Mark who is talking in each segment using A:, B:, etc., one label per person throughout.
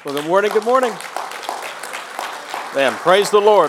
A: Well, good morning, good morning. Man, praise the Lord.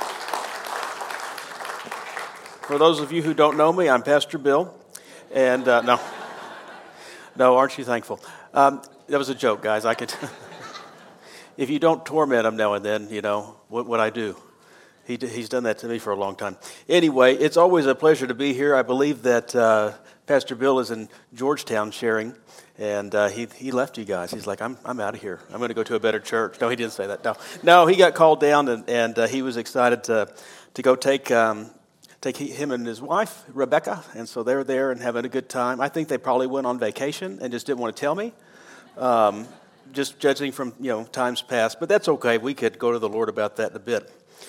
A: For those of you who don't know me, I'm Pastor Bill. And no, aren't you thankful? That was a joke, guys. I could, if you don't torment him now and then, you know, what would I do? He's done that to me for a long time. Anyway, it's always a pleasure to be here. I believe that Pastor Bill is in Georgetown sharing, and he left you guys. He's like, I'm out of here. I'm going to go to a better church. No, he didn't say that. No, he got called down, and he was excited to go take him and his wife, Rebecca, and so they're there and having a good time. I think they probably went on vacation and just didn't want to tell me, just judging from times past. But that's okay. We could go to the Lord about that in a bit.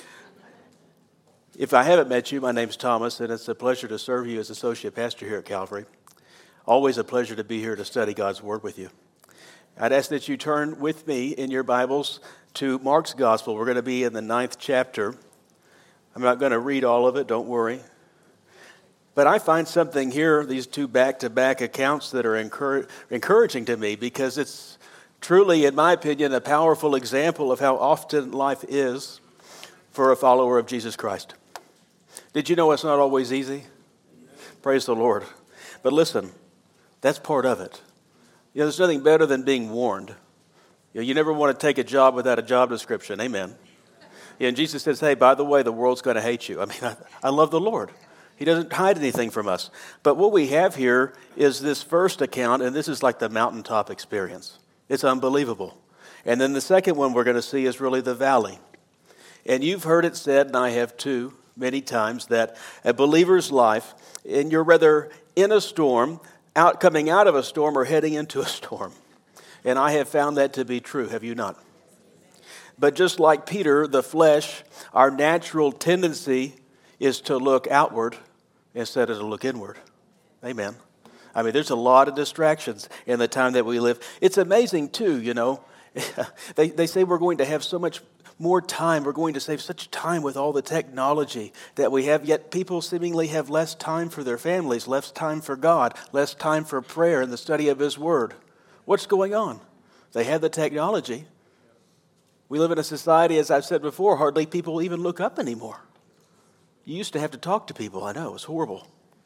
A: If I haven't met you, my name's Thomas, and it's a pleasure to serve you as associate pastor here at Calvary. Always a pleasure to be here to study God's Word with you. I'd ask that you turn with me in your Bibles to Mark's Gospel. We're going to be in the 9th chapter. I'm not going to read all of it, don't worry. But I find something here, these two back-to-back accounts that are encouraging to me, because it's truly, in my opinion, a powerful example of how often life is for a follower of Jesus Christ. Did you know it's not always easy? Praise the Lord. But listen, that's part of it. There's nothing better than being warned. You never want to take a job without a job description. Amen. And Jesus says, hey, by the way, the world's going to hate you. I mean, I love the Lord. He doesn't hide anything from us. But what we have here is this first account, and this is like the mountaintop experience. It's unbelievable. And then the second one we're going to see is really the valley. And you've heard it said, and I have too, many times, that a believer's life, and you're rather in a storm, coming out of a storm, or heading into a storm. And I have found that to be true. Have you not? But just like Peter, the flesh, our natural tendency is to look outward instead of to look inward. Amen. I mean, there's a lot of distractions in the time that we live. It's amazing, too, They say we're going to have so much more time. We're going to save such time with all the technology that we have, yet people seemingly have less time for their families, less time for God, less time for prayer and the study of His Word. What's going on? They have the technology. We live in a society, as I've said before, hardly people even look up anymore. You used to have to talk to people. I know, it was horrible.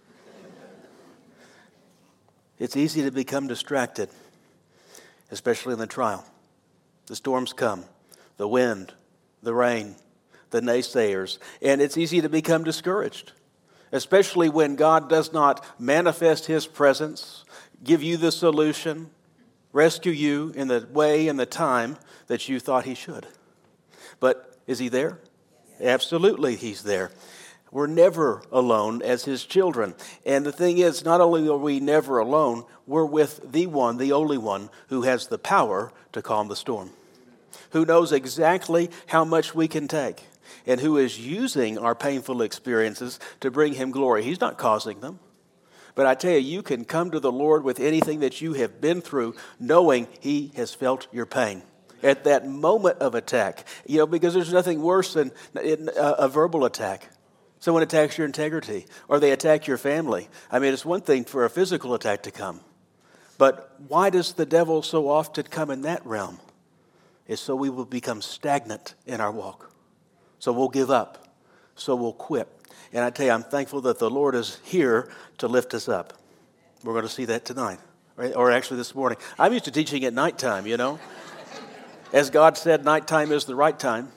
A: It's easy to become distracted, especially in the trial. The storms come, the wind, the rain, the naysayers, and it's easy to become discouraged, especially when God does not manifest His presence, give you the solution, rescue you in the way and the time that you thought He should. But is He there? Absolutely, He's there. We're never alone as His children. And the thing is, not only are we never alone, we're with the one, the only one, who has the power to calm the storm, who knows exactly how much we can take, and who is using our painful experiences to bring Him glory. He's not causing them. But I tell you, you can come to the Lord with anything that you have been through, knowing He has felt your pain at that moment of attack. Because there's nothing worse than a verbal attack. Someone attacks your integrity, or they attack your family. I mean, it's one thing for a physical attack to come. But why does the devil so often come in that realm? It's so we will become stagnant in our walk. So we'll give up. So we'll quit. And I tell you, I'm thankful that the Lord is here to lift us up. We're going to see that tonight, right? Or actually this morning. I'm used to teaching at nighttime, As God said, nighttime is the right time.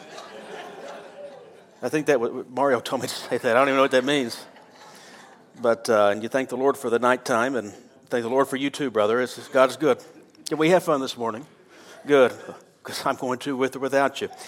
A: I think Mario told me to say that. I don't even know what that means. But and you thank the Lord for the nighttime, and thank the Lord for you too, brother. God's good. Can we have fun this morning? Good, because I'm going to with or without you.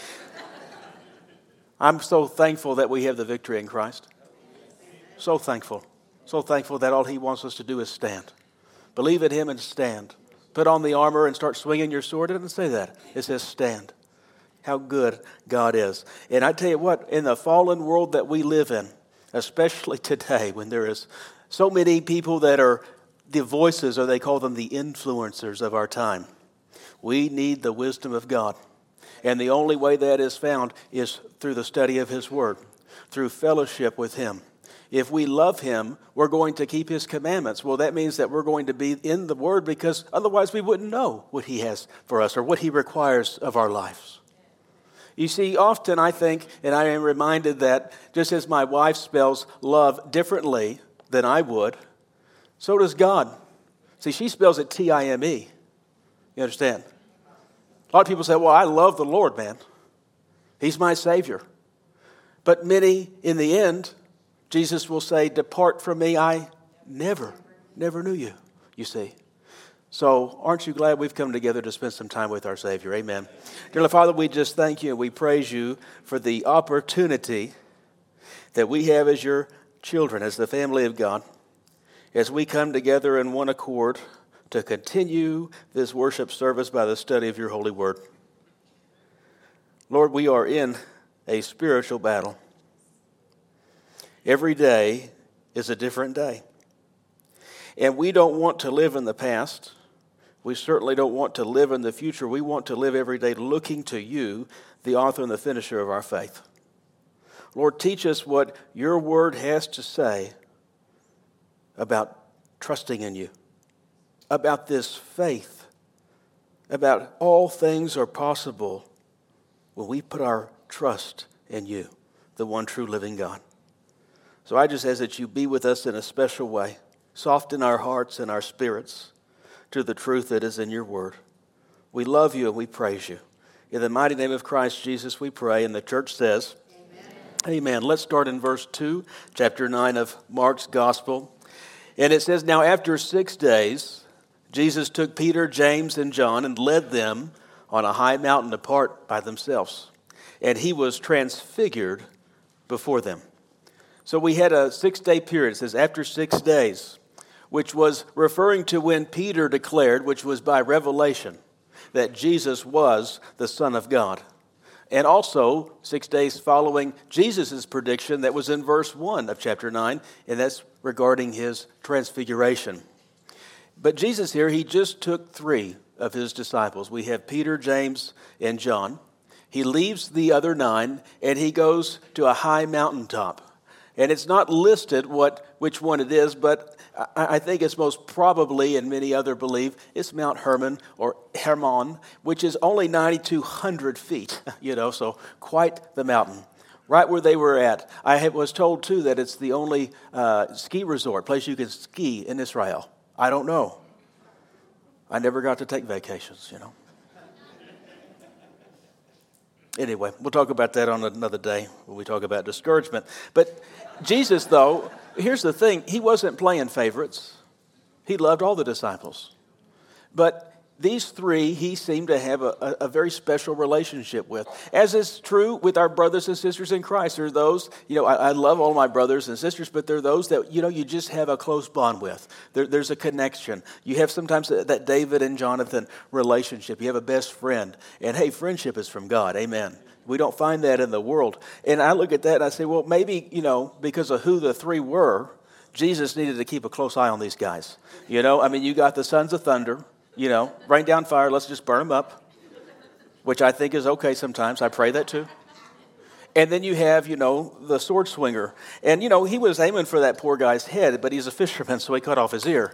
A: I'm so thankful that we have the victory in Christ. So thankful. So thankful that all He wants us to do is stand. Believe in Him and stand. Put on the armor and start swinging your sword. It doesn't say that. It says stand. How good God is. And I tell you what, in the fallen world that we live in, especially today when there is so many people that are the voices, or they call them the influencers of our time, we need the wisdom of God. And the only way that is found is through the study of His Word, through fellowship with Him. If we love him, we're going to keep his commandments. Well, that means that we're going to be in the word, because otherwise we wouldn't know what he has for us or what he requires of our lives. You see, often I think, and I am reminded that just as my wife spells love differently than I would, so does God. See, she spells it T-I-M-E. You understand? A lot of people say, well, I love the Lord, man. He's my Savior. But many, in the end, Jesus will say, depart from me, I never knew you, you see. So aren't you glad we've come together to spend some time with our Savior? Amen. Dear Father, we just thank you and we praise you for the opportunity that we have as your children, as the family of God, as we come together in one accord to continue this worship service by the study of your holy word. Lord, we are in a spiritual battle. Every day is a different day. And we don't want to live in the past. We certainly don't want to live in the future. We want to live every day looking to you, the author and the finisher of our faith. Lord, teach us what your word has to say about trusting in you, about this faith, about all things are possible when we put our trust in you, the one true living God. So I just ask that you be with us in a special way, soften our hearts and our spirits to the truth that is in your word. We love you and we praise you. In the mighty name of Christ Jesus we pray, and the church says, Amen. Amen. Let's start in verse 2, chapter 9 of Mark's Gospel. And it says, now after 6 days, Jesus took Peter, James, and John and led them on a high mountain apart by themselves. And he was transfigured before them. So we had a 6-day period. It says after 6 days, which was referring to when Peter declared, which was by revelation, that Jesus was the Son of God. And also 6 days following Jesus' prediction that was in verse 1 of chapter 9, and that's regarding his transfiguration. But Jesus here, he just took 3 of his disciples. We have Peter, James, and John. He leaves the other 9, and he goes to a high mountaintop. And it's not listed which one it is, but I think it's most probably, and many other believe, it's Mount Hermon or Hermon, which is only 9,200 feet, so quite the mountain. Right where they were at. I was told, too, that it's the only ski resort, place you can ski in Israel. I don't know. I never got to take vacations, Anyway, we'll talk about that on another day when we talk about discouragement. But Jesus, though, here's the thing. He wasn't playing favorites. He loved all the disciples. But these 3, he seemed to have a very special relationship with. As is true with our brothers and sisters in Christ. There are those, I love all my brothers and sisters, but there are those that, you just have a close bond with. There's a connection. You have sometimes that David and Jonathan relationship. You have a best friend. And hey, friendship is from God. Amen. We don't find that in the world. And I look at that and I say, well, maybe, because of who the 3 were, Jesus needed to keep a close eye on these guys. You got the sons of thunder. Rain down fire, let's just burn them up, which I think is okay sometimes. I pray that too. And then you have, the sword swinger. And, he was aiming for that poor guy's head, but he's a fisherman, so he cut off his ear,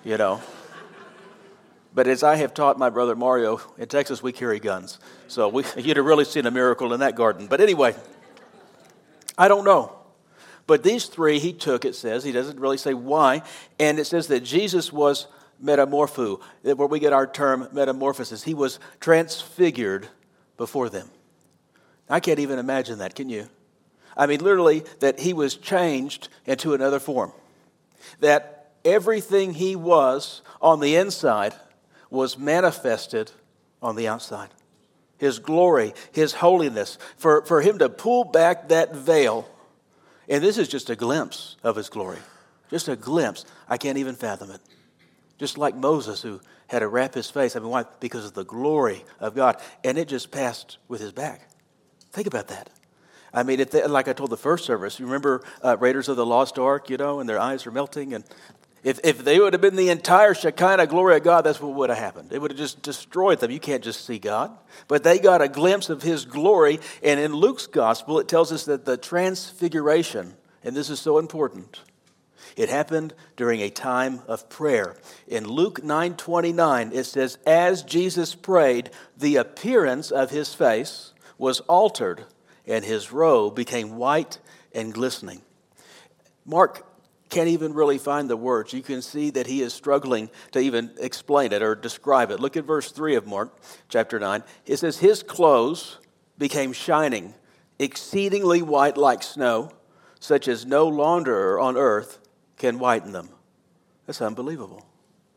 A: But as I have taught my brother Mario, in Texas we carry guns. So you'd have really seen a miracle in that garden. But anyway, I don't know. But these 3 he took, it says. He doesn't really say why. And it says that Jesus was metamorpho, where we get our term metamorphosis. He was transfigured before them. I can't even imagine that, can you? Literally, that he was changed into another form. That everything he was on the inside was manifested on the outside. His glory, his holiness, for him to pull back that veil, and this is just a glimpse of his glory. Just a glimpse. I can't even fathom it. Just like Moses, who had to wrap his face. Why? Because of the glory of God. And it just passed with his back. Think about that. Like I told the first service, you remember Raiders of the Lost Ark, and their eyes are melting. And if they would have been the entire Shekinah glory of God, that's what would have happened. It would have just destroyed them. You can't just see God. But they got a glimpse of his glory. And in Luke's gospel, it tells us that the transfiguration, And this is so important. It happened during a time of prayer. In Luke 9:29, it says, as Jesus prayed, the appearance of his face was altered, and his robe became white and glistening. Mark can't even really find the words. You can see that he is struggling to even explain it or describe it. Look at verse 3 of Mark chapter 9. It says, his clothes became shining, exceedingly white like snow, such as no launderer on earth can whiten them. That's unbelievable.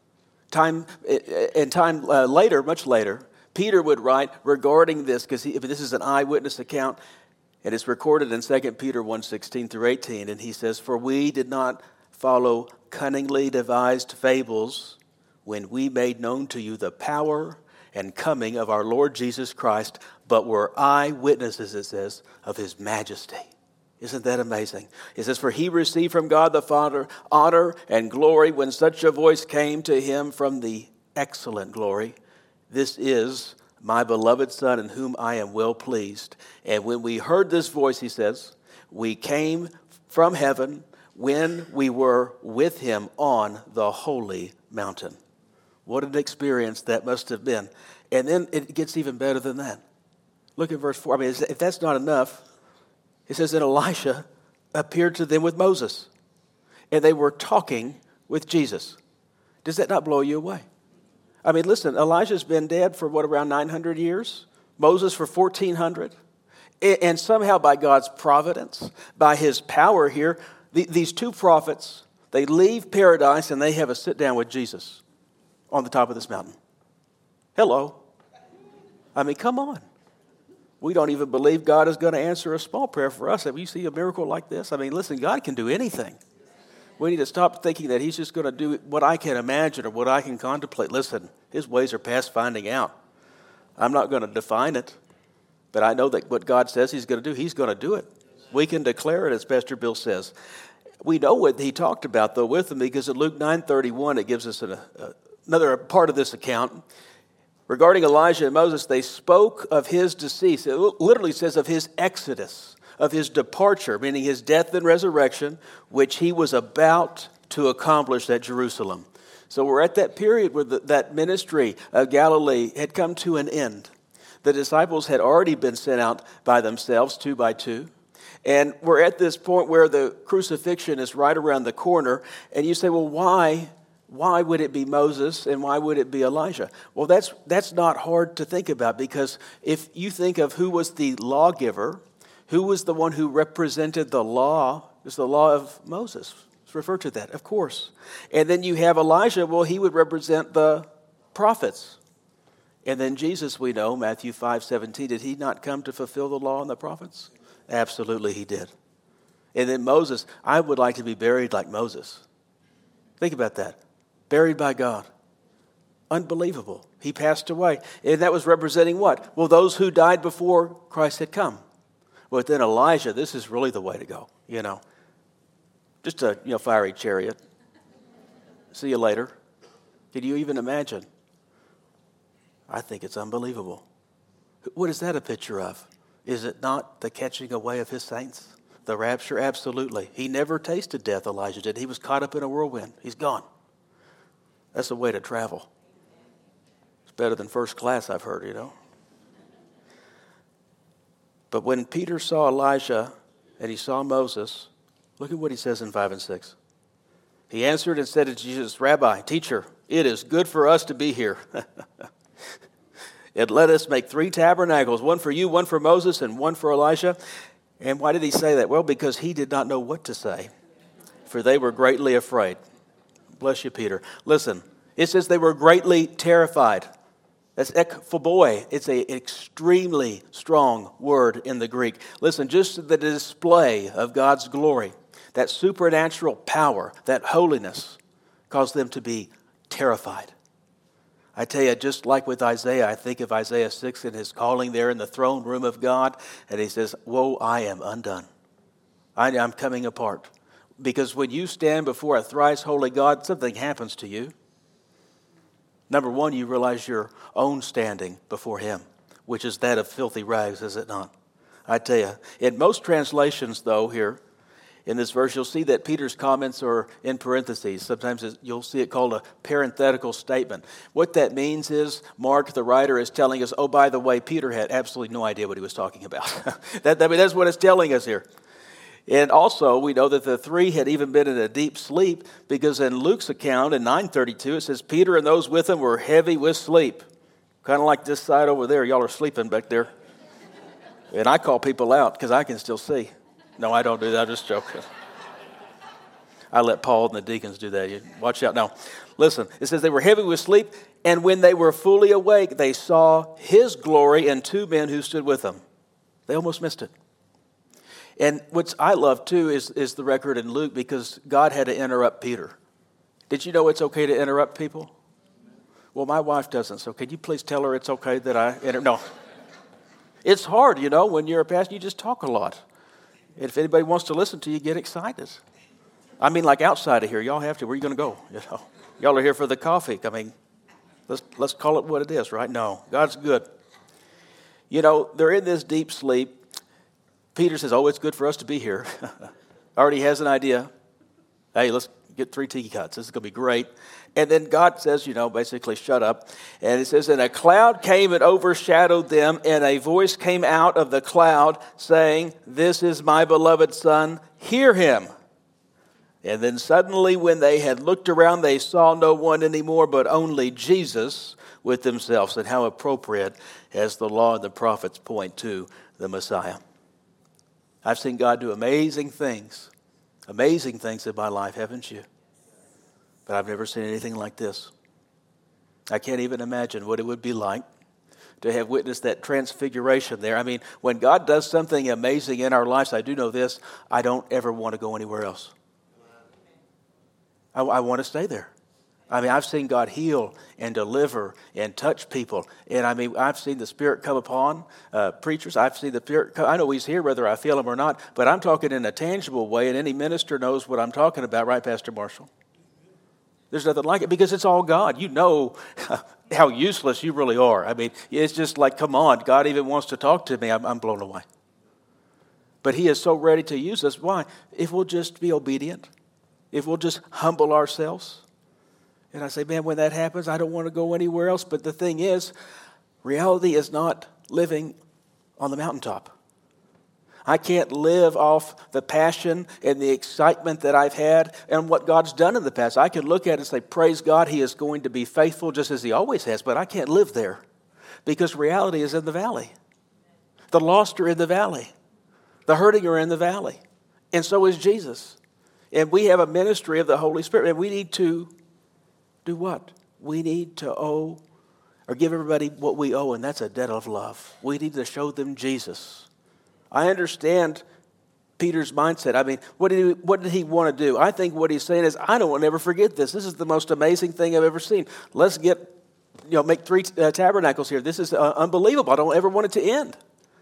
A: Later, much later, Peter would write regarding this, because this is an eyewitness account, and it's recorded in 2 Peter 1:16 through 18, and he says, for we did not follow cunningly devised fables when we made known to you the power and coming of our Lord Jesus Christ, but were eyewitnesses, it says, of his majesty. Isn't that amazing? It says, for he received from God the Father honor and glory when such a voice came to him from the excellent glory. This is my beloved Son in whom I am well pleased. And when we heard this voice, he says, we came from heaven when we were with him on the holy mountain. What an experience that must have been. And then it gets even better than that. Look at verse 4. I mean, if that's not enough, it says that Elisha appeared to them with Moses, and they were talking with Jesus. Does that not blow you away? I mean, listen, Elijah's been dead for around 900 years? Moses for 1,400? And somehow by God's providence, by his power here, these two prophets, they leave paradise and they have a sit down with Jesus on the top of this mountain. Hello. I mean, come on. We don't even believe God is going to answer a small prayer for us. Have you seen a miracle like this? I mean, listen, God can do anything. We need to stop thinking that he's just going to do what I can imagine or what I can contemplate. Listen, his ways are past finding out. I'm not going to define it, but I know that what God says he's going to do, he's going to do it. We can declare it, as Pastor Bill says. We know what he talked about, though, with them, because in Luke 9:31, it gives us another part of this account. Regarding Elijah and Moses, they spoke of his decease. It literally says of his exodus, of his departure, meaning his death and resurrection, which he was about to accomplish at Jerusalem. So we're at that period where that ministry of Galilee had come to an end. The disciples had already been sent out by themselves, 2 by 2. And we're at this point where the crucifixion is right around the corner. And you say, well, why would it be Moses and why would it be Elijah? Well, that's not hard to think about, because if you think of who was the lawgiver, who was the one who represented the law, it's the law of Moses. Let's refer to that, of course. And then you have Elijah, well, he would represent the prophets. And then Jesus, we know, Matthew 5:17, did he not come to fulfill the law and the prophets? Absolutely he did. And then Moses, I would like to be buried like Moses. Think about that. Buried by God. Unbelievable. He passed away. And that was representing what? Well, those who died before Christ had come. But then Elijah, this is really the way to go, Just a fiery chariot. See you later. Can you even imagine? I think it's unbelievable. What is that a picture of? Is it not the catching away of his saints? The rapture? Absolutely. He never tasted death, Elijah did. He was caught up in a whirlwind. He's gone. That's a way to travel. It's better than first class, I've heard, But when Peter saw Elijah and he saw Moses, look at what he says in 5 and 6. He answered and said to Jesus, Rabbi, teacher, it is good for us to be here. And let us make 3 tabernacles, one for you, one for Moses, and one for Elijah. And why did he say that? Well, because he did not know what to say, for they were greatly afraid. Bless you, Peter. Listen, it says they were greatly terrified. That's ekphoboi. It's an extremely strong word in the Greek. Listen, just the display of God's glory, that supernatural power, that holiness, caused them to be terrified. I tell you, just like with Isaiah, I think of Isaiah 6 and his calling there in the throne room of God, and he says, woe, I am undone. I'm coming apart. Because when you stand before a thrice holy God, something happens to you. Number one, you realize your own standing before him, which is that of filthy rags, is it not? I tell you, in most translations, though, here, In this verse, you'll see that Peter's comments are in parentheses. Sometimes you'll see it called a parenthetical statement. What that means is Mark, the writer, is telling us, oh, by the way, Peter had absolutely no idea what he was talking about. That's what it's telling us here. And also, we know that the three had even been in a deep sleep, because in Luke's account in 9:32, it says, Peter and those with him were heavy with sleep. Kind of like this side over there. Y'all are sleeping back there. And I call people out because I can still see. No, I don't do that. I'm just joking. I let Paul and the deacons do that. You watch out. Now, listen. It says they were heavy with sleep, and when they were fully awake, they saw his glory and two men who stood with them. They almost missed it. And what I love, too, is the record in Luke, because God had to interrupt Peter. Did you know it's okay to interrupt people? Well, my wife doesn't, so could you please tell her it's okay that I interrupt? No. It's hard, when you're a pastor, you just talk a lot. If anybody wants to listen to you, get excited. I mean, like outside of here, y'all have to. Where are you going to go? Y'all are here for the coffee. I mean, let's call it what it is, right? No, God's good. They're in this deep sleep. Peter says, oh, it's good for us to be here. Already has an idea. Hey, let's get 3 tiki cuts. This is going to be great. And then God says, basically, shut up. And it says, and a cloud came and overshadowed them, and a voice came out of the cloud saying, this is my beloved Son, hear him. And then suddenly when they had looked around, they saw no one anymore, but only Jesus with themselves. And how appropriate as the law and the prophets point to the Messiah. I've seen God do amazing things in my life, haven't you? But I've never seen anything like this. I can't even imagine what it would be like to have witnessed that transfiguration there. I mean, when God does something amazing in our lives, I do know this, I don't ever want to go anywhere else. I want to stay there. I mean, I've seen God heal and deliver and touch people. And I mean, I've seen the Spirit come upon preachers. I've seen the Spirit come. I know He's here whether I feel Him or not, but I'm talking in a tangible way, and any minister knows what I'm talking about, right, Pastor Marshall? There's nothing like it, because it's all God. You know how useless you really are. I mean, it's just like, come on, God even wants to talk to me. I'm blown away. But He is so ready to use us. Why? If we'll just be obedient, if we'll just humble ourselves. And I say, man, when that happens, I don't want to go anywhere else. But the thing is, reality is not living on the mountaintop. I can't live off the passion and the excitement that I've had and what God's done in the past. I can look at it and say, praise God, He is going to be faithful just as He always has. But I can't live there, because reality is in the valley. The lost are in the valley. The hurting are in the valley. And so is Jesus. And we have a ministry of the Holy Spirit. And we need to do what? We need to owe or give everybody what we owe, and that's a debt of love. We need to show them Jesus. I understand Peter's mindset. I mean, what did he want to do? I think what he's saying is, I don't want to ever forget this. This is the most amazing thing I've ever seen. Let's make 3 tabernacles here. This is unbelievable. I don't ever want it to end.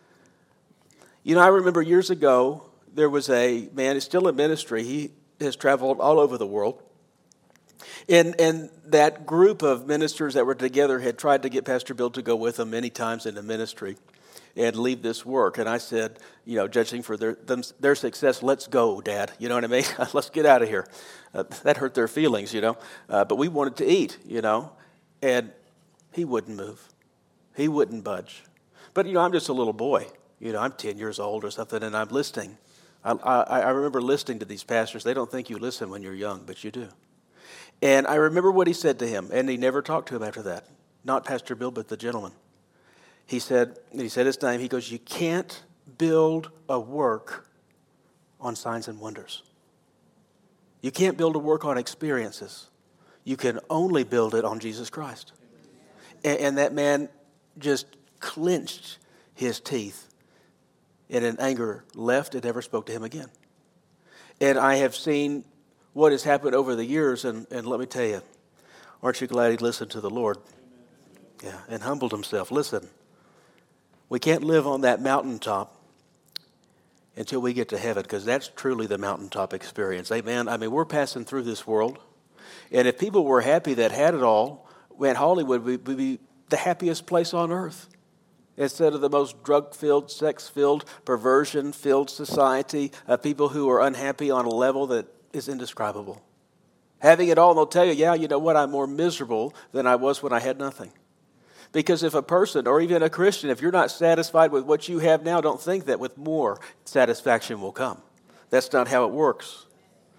A: I remember years ago, there was a man, he's still in ministry. He has traveled all over the world. And that group of ministers that were together had tried to get Pastor Bill to go with them many times in the ministry and leave this work. And I said, judging for their success, let's go, Dad. You know what I mean? Let's get out of here. That hurt their feelings, But we wanted to eat, And he wouldn't move. He wouldn't budge. But, I'm just a little boy. I'm 10 years old or something, and I'm listening. I remember listening to these pastors. They don't think you listen when you're young, but you do. And I remember what he said to him, and he never talked to him after that. Not Pastor Bill, but the gentleman. He said his name. He goes, you can't build a work on signs and wonders. You can't build a work on experiences. You can only build it on Jesus Christ. And that man just clenched his teeth and in anger left and never spoke to him again. And I have seen what has happened over the years, and let me tell you, aren't you glad he listened to the Lord? Yeah, and humbled himself. Listen, we can't live on that mountaintop until we get to heaven, because that's truly the mountaintop experience. Amen? I mean, we're passing through this world, and if people were happy that had it all, man, Hollywood would be the happiest place on earth. Instead of the most drug-filled, sex-filled, perversion-filled society of people who are unhappy on a level that is indescribable. Having it all, they'll tell you, yeah, you know what, I'm more miserable than I was when I had nothing. Because if a person, or even a Christian, if you're not satisfied with what you have now, don't think that with more satisfaction will come. That's not how it works.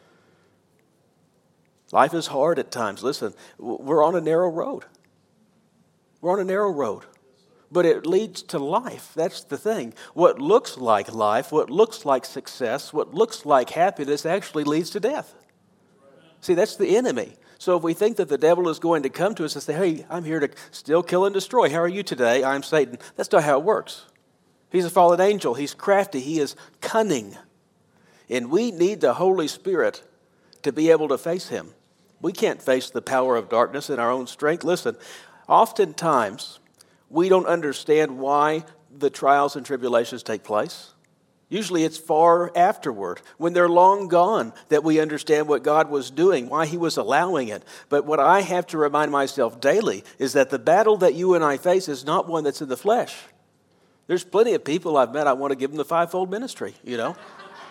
A: Life is hard at times. Listen, we're on a narrow road. We're on a narrow road. But it leads to life. That's the thing. What looks like life, what looks like success, what looks like happiness actually leads to death. See, that's the enemy. So if we think that the devil is going to come to us and say, hey, I'm here to steal, kill, and destroy. How are you today? I'm Satan. That's not how it works. He's a fallen angel. He's crafty. He is cunning. And we need the Holy Spirit to be able to face him. We can't face the power of darkness in our own strength. Listen, oftentimes we don't understand why the trials and tribulations take place. Usually it's far afterward, when they're long gone, that we understand what God was doing, why he was allowing it. But what I have to remind myself daily is that the battle that you and I face is not one that's in the flesh. There's plenty of people I've met, I want to give them the fivefold ministry, you know.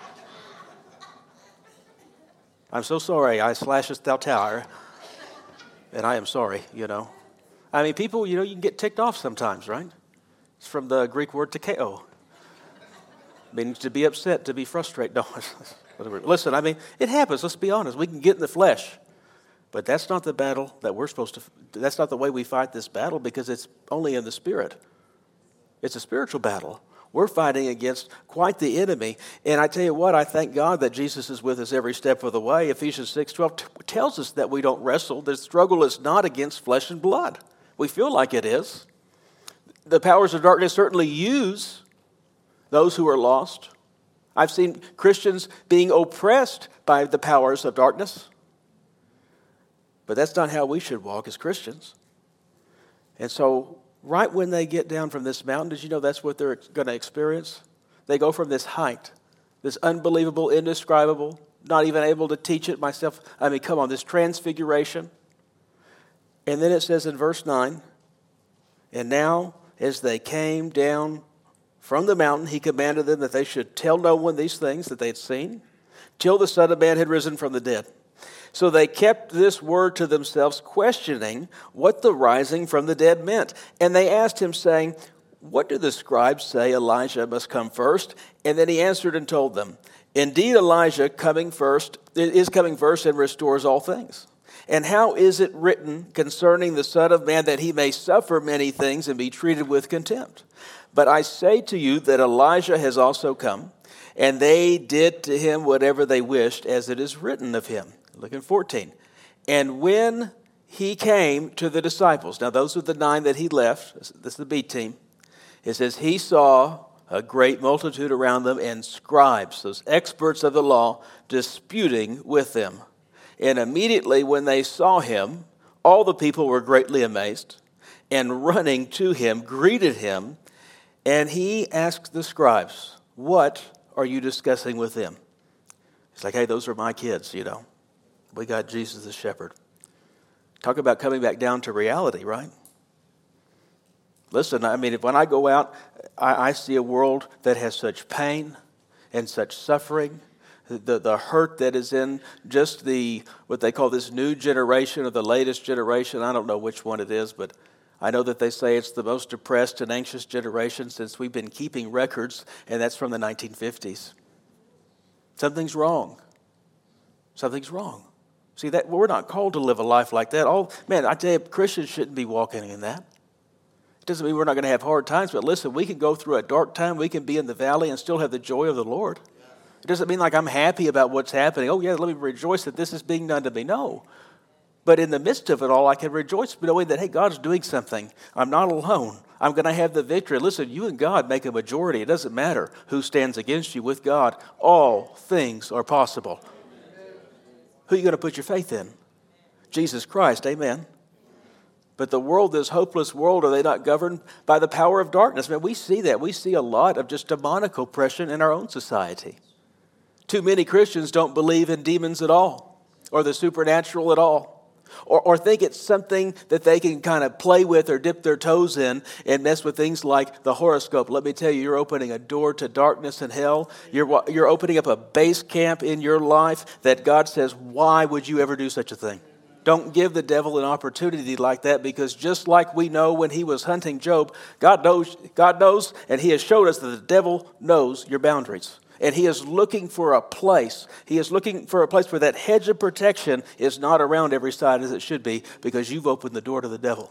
A: I'm so sorry, I slashest thou tower, and I am sorry, you know. I mean, people, you know, you can get ticked off sometimes, right? It's from the Greek word tikeo. Means to be upset, to be frustrated. No, whatever. Listen, I mean, it happens. Let's be honest. We can get in the flesh. But that's not the battle that we're supposed to, that's not the way we fight this battle, because it's only in the Spirit. It's a spiritual battle. We're fighting against quite the enemy. And I tell you what, I thank God that Jesus is with us every step of the way. Ephesians 6:12 tells us that we don't wrestle. The struggle is not against flesh and blood. We feel like it is. The powers of darkness certainly use those who are lost. I've seen Christians being oppressed by the powers of darkness. But that's not how we should walk as Christians. And so, right when they get down from this mountain, did you know that's what they're going to experience? They go from this height, this unbelievable, indescribable, not even able to teach it myself. I mean, come on, this transfiguration. And then it says in verse 9, and now as they came down from the mountain, he commanded them that they should tell no one these things that they had seen, till the Son of Man had risen from the dead. So they kept this word to themselves, questioning what the rising from the dead meant. And they asked him, saying, what do the scribes say Elijah must come first? And then he answered and told them, indeed Elijah is coming first and restores all things. And how is it written concerning the Son of Man that he may suffer many things and be treated with contempt? But I say to you that Elijah has also come, and they did to him whatever they wished, as it is written of him. Look in 14. And when he came to the disciples, now those are the 9 that he left, this is the B team. It says he saw a great multitude around them and scribes, those experts of the law, disputing with them. And immediately when they saw him, all the people were greatly amazed, and running to him, greeted him. And he asked the scribes, what are you discussing with them? It's like, hey, those are my kids, you know. We got Jesus the shepherd. Talk about coming back down to reality, right? Listen, I mean, when I go out, I see a world that has such pain and such suffering. The hurt that is in just what they call this new generation or the latest generation. I don't know which one it is, but I know that they say it's the most depressed and anxious generation since we've been keeping records, and that's from the 1950s. Something's wrong. Something's wrong. See, that we're not called to live a life like that. I tell you, Christians shouldn't be walking in that. It doesn't mean we're not going to have hard times, but listen, we can go through a dark time, we can be in the valley and still have the joy of the Lord. It doesn't mean like I'm happy about what's happening. Oh yeah, let me rejoice that this is being done to me. No. But in the midst of it all, I can rejoice knowing that, hey, God's doing something. I'm not alone. I'm going to have the victory. Listen, you and God make a majority. It doesn't matter who stands against you. With God, all things are possible. Who are you going to put your faith in? Jesus Christ, amen. But the world, this hopeless world, are they not governed by the power of darkness? Man, we see that. We see a lot of just demonic oppression in our own society. Too many Christians don't believe in demons at all or the supernatural at all. or think it's something that they can kind of play with or dip their toes in and mess with things like the horoscope. Let me tell you, you're opening a door to darkness and hell. You're opening up a base camp in your life that God says, why would you ever do such a thing? Don't give the devil an opportunity like that, because just like we know when he was hunting Job, God knows, and he has showed us that the devil knows your boundaries. And he is looking for a place. He is looking for a place where that hedge of protection is not around every side as it should be, because you've opened the door to the devil.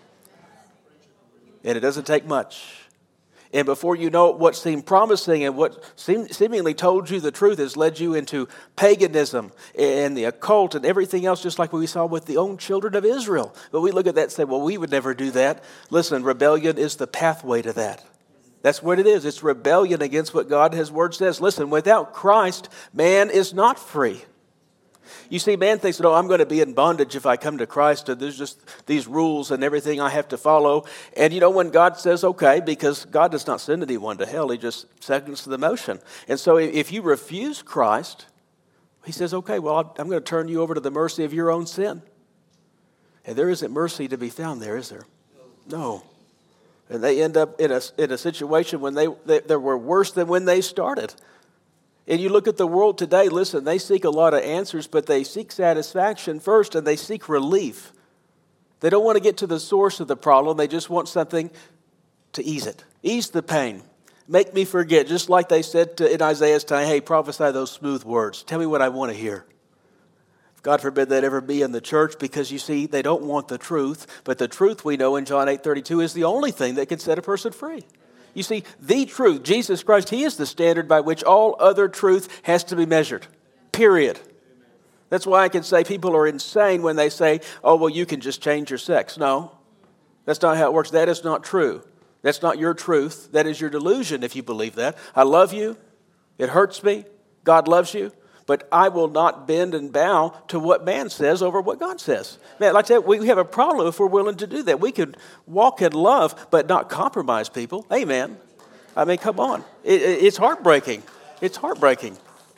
A: And it doesn't take much. And before you know it, what seemed promising and what seemingly told you the truth has led you into paganism and the occult and everything else, just like we saw with the own children of Israel. But we look at that and say, well, we would never do that. Listen, rebellion is the pathway to that. That's what it is. It's rebellion against what God, His Word says. Listen, without Christ, man is not free. You see, man thinks, no, I'm going to be in bondage if I come to Christ, and there's just these rules and everything I have to follow. And you know, when God says, okay, because God does not send anyone to hell, He just seconds the motion. And so if you refuse Christ, He says, okay, well, I'm going to turn you over to the mercy of your own sin. And there isn't mercy to be found there, is there? No. And they end up in a situation when they were worse than when they started. And you look at the world today, listen, they seek a lot of answers, but they seek satisfaction first, and they seek relief. They don't want to get to the source of the problem. They just want something to ease it. Ease the pain. Make me forget, just like they said in Isaiah's time, hey, prophesy those smooth words. Tell me what I want to hear. God forbid that ever be in the church, because you see, they don't want the truth. But the truth, we know in John 8:32, is the only thing that can set a person free. You see, the truth, Jesus Christ, He is the standard by which all other truth has to be measured. Period. That's why I can say people are insane when they say, oh, well, you can just change your sex. No, that's not how it works. That is not true. That's not your truth. That is your delusion if you believe that. I love you. It hurts me. God loves you. But I will not bend and bow to what man says over what God says. Man, like that, we have a problem if we're willing to do that. We could walk in love, but not compromise people. Amen. I mean, come on. It's heartbreaking. It's heartbreaking.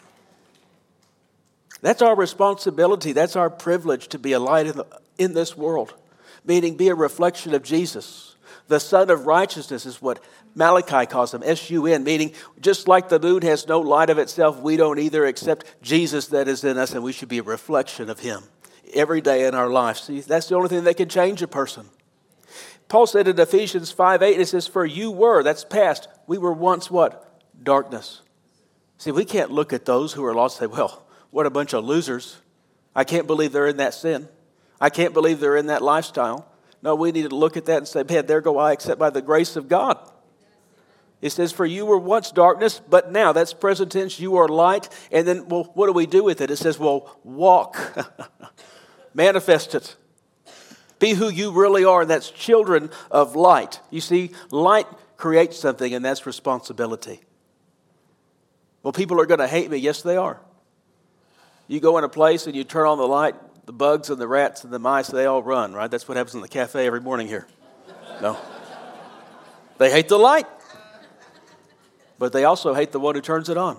A: That's our responsibility. That's our privilege, to be a light in this world. Meaning, be a reflection of Jesus. The Son of Righteousness is what Malachi calls him, S-U-N, meaning just like the moon has no light of itself, we don't either, except Jesus that is in us, and we should be a reflection of Him every day in our life. See, that's the only thing that can change a person. Paul said in Ephesians 5:8, it says, for you were, that's past, we were once what? Darkness. See, we can't look at those who are lost and say, well, what a bunch of losers. I can't believe they're in that sin. I can't believe they're in that lifestyle. No, we need to look at that and say, man, there go I, except by the grace of God. It says, for you were once darkness, but now, that's present tense, you are light. And then, well, what do we do with it? It says, well, walk. Manifest it. Be who you really are, and that's children of light. You see, light creates something, and that's responsibility. Well, people are going to hate me. Yes, they are. You go in a place and you turn on the light, the bugs and the rats and the mice, they all run, right? That's what happens in the cafe every morning here. No. They hate the light. But they also hate the one who turns it on.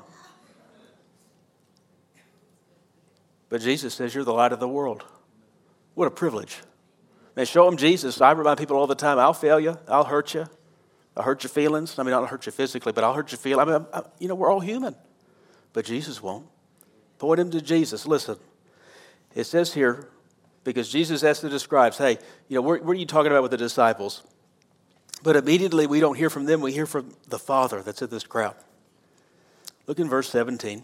A: But Jesus says, you're the light of the world. What a privilege. Man, show them Jesus. I remind people all the time, I'll fail you. I'll hurt you. I'll hurt your feelings. I mean, I'll hurt you physically, but I'll hurt your feelings. I mean, we're all human. But Jesus won't. Point him to Jesus. Listen, it says here, because Jesus asked the scribes, hey, what are you talking about with the disciples? But immediately we don't hear from them. We hear from the Father that's in this crowd. Look in verse 17.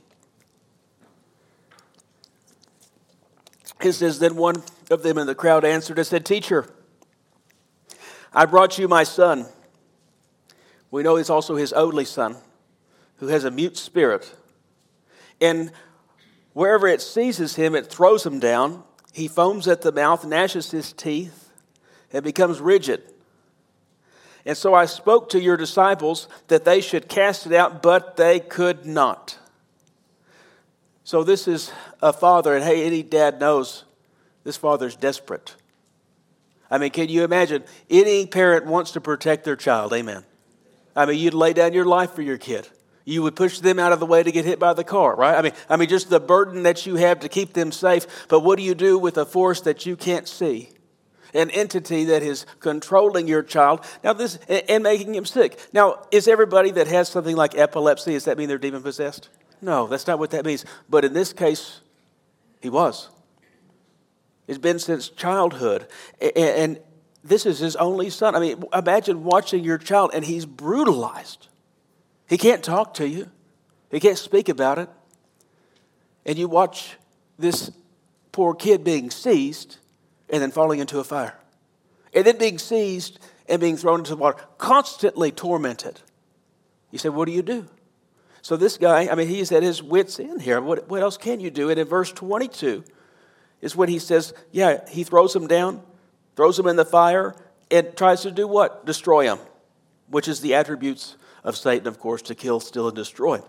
A: It says, then one of them in the crowd answered and said, teacher, I brought you my son. We know it's also his only son, who has a mute spirit. And wherever it seizes him, it throws him down. He foams at the mouth, gnashes his teeth, and becomes rigid. And so I spoke to your disciples that they should cast it out, but they could not. So this is a father, and hey, any dad knows this father's desperate. I mean, can you imagine? Any parent wants to protect their child, amen. I mean, you'd lay down your life for your kid. You would push them out of the way to get hit by the car, right? I mean, just the burden that you have to keep them safe. But what do you do with a force that you can't see? An entity that is controlling your child now and making him sick. Now, is everybody that has something like epilepsy, does that mean they're demon possessed? No, that's not what that means. But in this case, he was. It's been since childhood. And this is his only son. I mean, imagine watching your child and he's brutalized. He can't talk to you. He can't speak about it. And you watch this poor kid being seized and then falling into a fire. And then being seized and being thrown into the water. Constantly tormented. You say, what do you do? So this guy, I mean, he's at his wit's end here. What else can you do? And in verse 22 is when he says, he throws him down, throws him in the fire, and tries to do what? Destroy him. Which is the attributes of Satan, of course, to kill, steal, and destroy.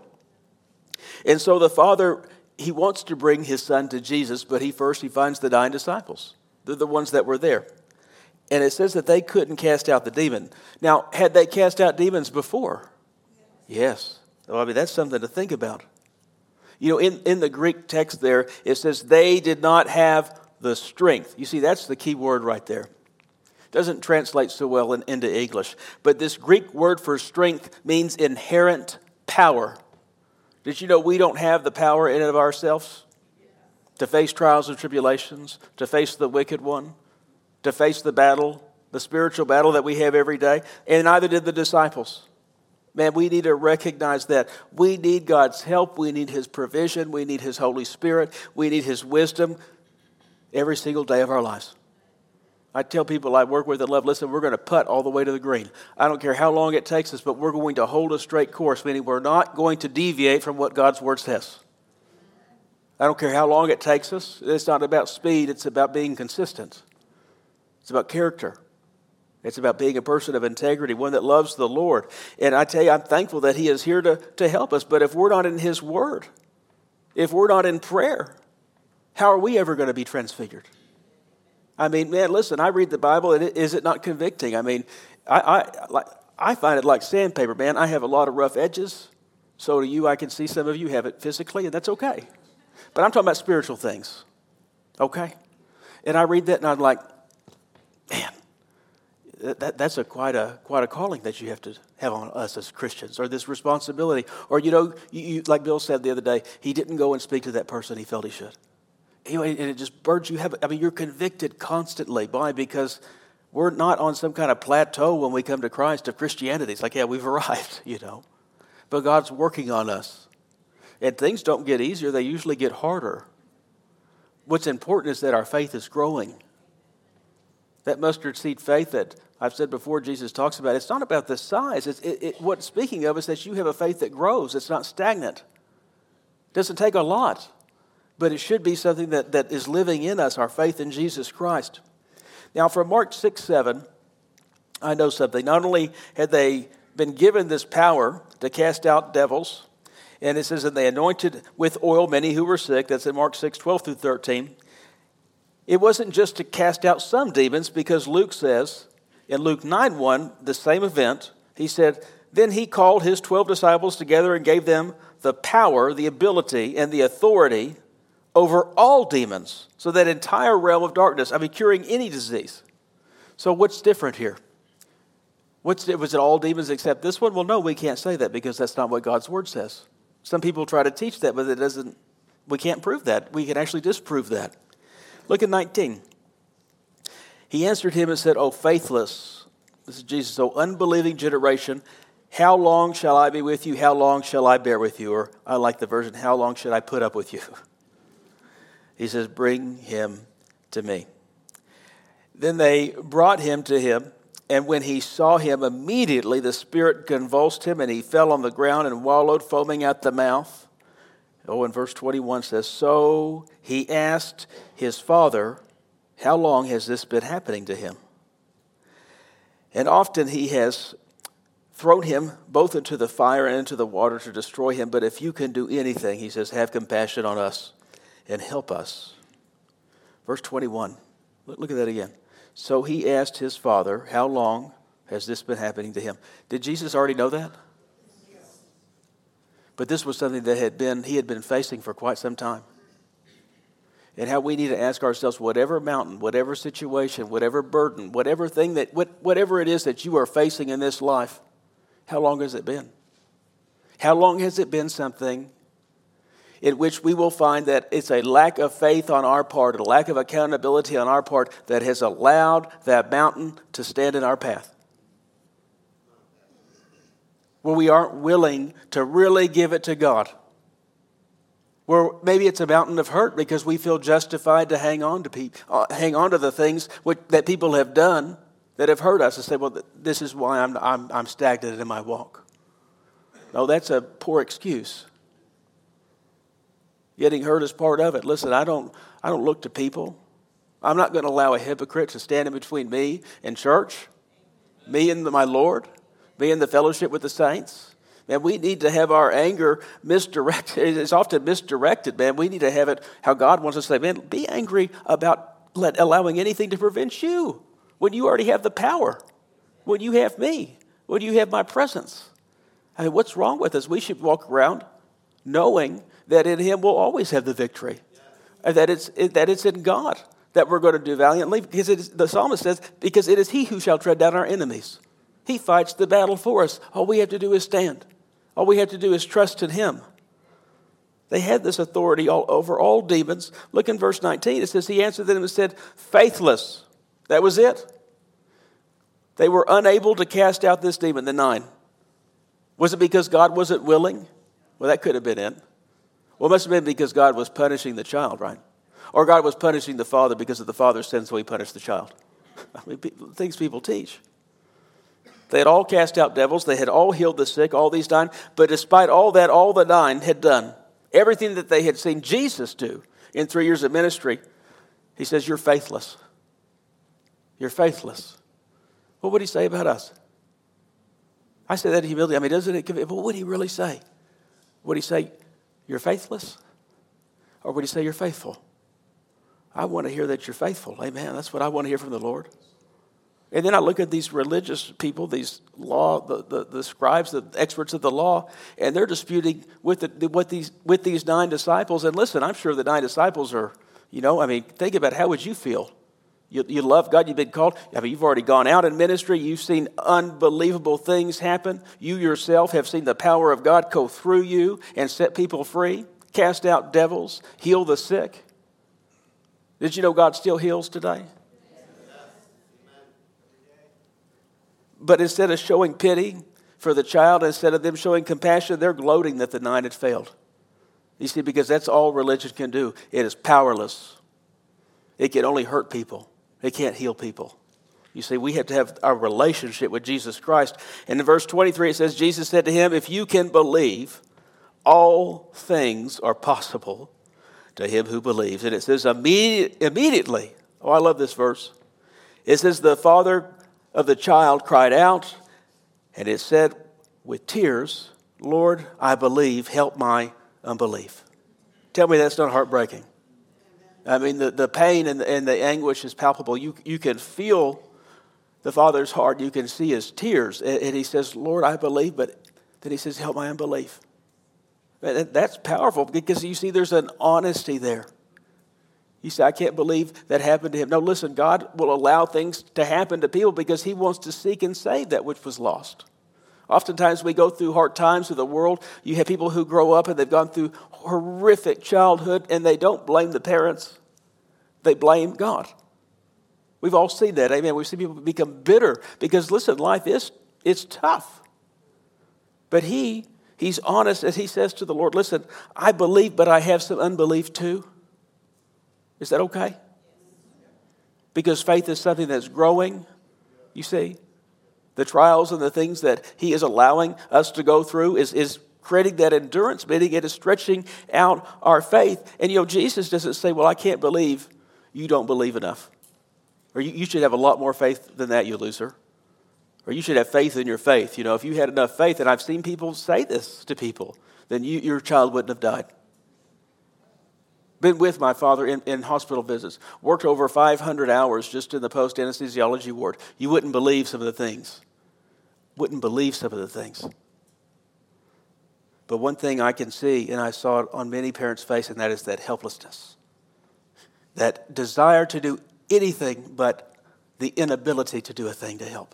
A: And so the father, he wants to bring his son to Jesus, but he finds the 9 disciples. They're the ones that were there. And it says that they couldn't cast out the demon. Now, had they cast out demons before? Yes. Well, I mean, that's something to think about. You know, in the Greek text there, it says they did not have the strength. You see, that's the key word right there. Doesn't translate so well into English. But this Greek word for strength means inherent power. Did you know we don't have the power in and of ourselves to face trials and tribulations, to face the wicked one, to face the battle, the spiritual battle that we have every day? And neither did the disciples. Man, we need to recognize that. We need God's help. We need His provision. We need His Holy Spirit. We need His wisdom every single day of our lives. I tell people I work with and love, listen, we're going to putt all the way to the green. I don't care how long it takes us, but we're going to hold a straight course, meaning we're not going to deviate from what God's Word says. I don't care how long it takes us. It's not about speed. It's about being consistent. It's about character. It's about being a person of integrity, one that loves the Lord. And I tell you, I'm thankful that He is here to help us. But if we're not in His Word, if we're not in prayer, how are we ever going to be transfigured? I mean, man, listen, I read the Bible, and is it not convicting? I mean, I find it like sandpaper, man. I have a lot of rough edges. So do you. I can see some of you have it physically, and that's okay. But I'm talking about spiritual things, okay? And I read that, and I'm like, man, that's quite a calling that you have to have on us as Christians, or this responsibility. Or, you like Bill said the other day, he didn't go and speak to that person he felt he should. And it just burns you. You're convicted constantly. Why? Because we're not on some kind of plateau when we come to Christ of Christianity. It's like, we've arrived, But God's working on us. And things don't get easier. They usually get harder. What's important is that our faith is growing. That mustard seed faith that I've said before Jesus talks about, it's not about the size. What's speaking of is that you have a faith that grows. It's not stagnant. It doesn't take a lot. But it should be something that is living in us, our faith in Jesus Christ. Now, from Mark 6:7, I know something. Not only had they been given this power to cast out devils, and it says that they anointed with oil many who were sick. That's in Mark 6:12 through 13. It wasn't just to cast out some demons, because Luke says, in Luke 9:1, the same event, he said, then he called his 12 disciples together and gave them the power, the ability, and the authority over all demons. So that entire realm of darkness, curing any disease. So what's different here? Was it all demons except this one? Well, no, we can't say that, because that's not what God's Word says. Some people try to teach that, but we can't prove that. We can actually disprove that. Look at 19. He answered him and said, "O faithless," this is Jesus, "O unbelieving generation, how long shall I be with you? How long shall I bear with you?" Or I like the version, "How long should I put up with you?" He says, "Bring him to me." Then they brought him to him, and when he saw him, immediately the spirit convulsed him, and he fell on the ground and wallowed, foaming at the mouth. And verse 21 says, so he asked his father, how long has this been happening to him? And often he has thrown him both into the fire and into the water to destroy him. But if you can do anything, he says, have compassion on us and help us. Verse 21, look at that again. So he asked his father, how long has this been happening to him? Did Jesus already know that? But this was something that he had been facing for quite some time. And how we need to ask ourselves, whatever mountain, whatever situation, whatever burden, whatever it is that you are facing in this life, how long has it been? How long has it been something in which we will find that it's a lack of faith on our part, a lack of accountability on our part that has allowed that mountain to stand in our path? Where we aren't willing to really give it to God. Where maybe it's a mountain of hurt because we feel justified to hang on to the things that people have done that have hurt us, and say, well, this is why I'm stagnant in my walk. No, that's a poor excuse. Getting hurt is part of it. Listen, I don't look to people. I'm not going to allow a hypocrite to stand in between me and church, me and my Lord, me and the fellowship with the saints. Man, we need to have our anger misdirected. It's often misdirected, man. We need to have it how God wants us to say, man, be angry about allowing anything to prevent you when you already have the power, when you have me, when you have my presence. I mean, what's wrong with us? We should walk around knowing that in Him we'll always have the victory, and that it's in God that we're going to do valiantly, because the psalmist says, because it is He who shall tread down our enemies. He fights the battle for us. All we have to do is stand. All we have to do is trust in Him. They had this authority over all demons. Look in verse 19. It says, He answered them and said, faithless. That was it. They were unable to cast out this demon, the 9. Was it because God wasn't willing? Well, that could have been it. Well, it must have been because God was punishing the child, right? Or God was punishing the father because of the father's sin, so He punished the child. I mean, things people teach. They had all cast out devils. They had all healed the sick, all these 9. But despite all that, all the 9 had done everything that they had seen Jesus do in 3 years of ministry. He says, you're faithless. You're faithless. What would He say about us? I say that in humility. I mean, doesn't it convict? What would He really say? Would He say, you're faithless? Or would He say, you're faithful? I want to hear that you're faithful. Amen. That's what I want to hear from the Lord. And then I look at these religious people, these the scribes, the experts of the law, and they're disputing with these 9 disciples. And listen, I'm sure the 9 disciples are, think about how would you feel? You love God, you've been called. I mean, you've already gone out in ministry. You've seen unbelievable things happen. You yourself have seen the power of God go through you and set people free, cast out devils, heal the sick. Did you know God still heals today? But instead of showing pity for the child, instead of them showing compassion, they're gloating that the 9 had failed. You see, because that's all religion can do. It is powerless. It can only hurt people. It can't heal people. You see, we have to have our relationship with Jesus Christ. And in verse 23, it says, Jesus said to him, if you can believe, all things are possible to him who believes. And it says immediately, oh, I love this verse. It says the father of the child cried out, and it said with tears, Lord, I believe, help my unbelief. Tell me that's not heartbreaking. I mean, the pain and the anguish is palpable. You can feel the father's heart. You can see his tears. And he says, Lord, I believe, but then he says, help my unbelief. That's powerful because you see there's an honesty there. You say, I can't believe that happened to him. No, listen, God will allow things to happen to people because he wants to seek and save that which was lost. Oftentimes we go through hard times with the world. You have people who grow up and they've gone through horrific childhood and they don't blame the parents. They blame God. We've all seen that, amen. We've seen people become bitter because, listen, life it's tough. But he's honest as he says to the Lord, listen, I believe, but I have some unbelief too. Is that okay? Because faith is something that's growing, you see. The trials and the things that he is allowing us to go through is creating that endurance, meaning it is stretching out our faith. And, Jesus doesn't say, well, I can't believe you don't believe enough. Or you should have a lot more faith than that, you loser. Or you should have faith in your faith. If you had enough faith, and I've seen people say this to people, then your child wouldn't have died. Been with my father in hospital visits. Worked over 500 hours just in the post-anesthesiology ward. You wouldn't believe some of the things. But one thing I can see, and I saw it on many parents' face, and that is that helplessness. That desire to do anything but the inability to do a thing to help.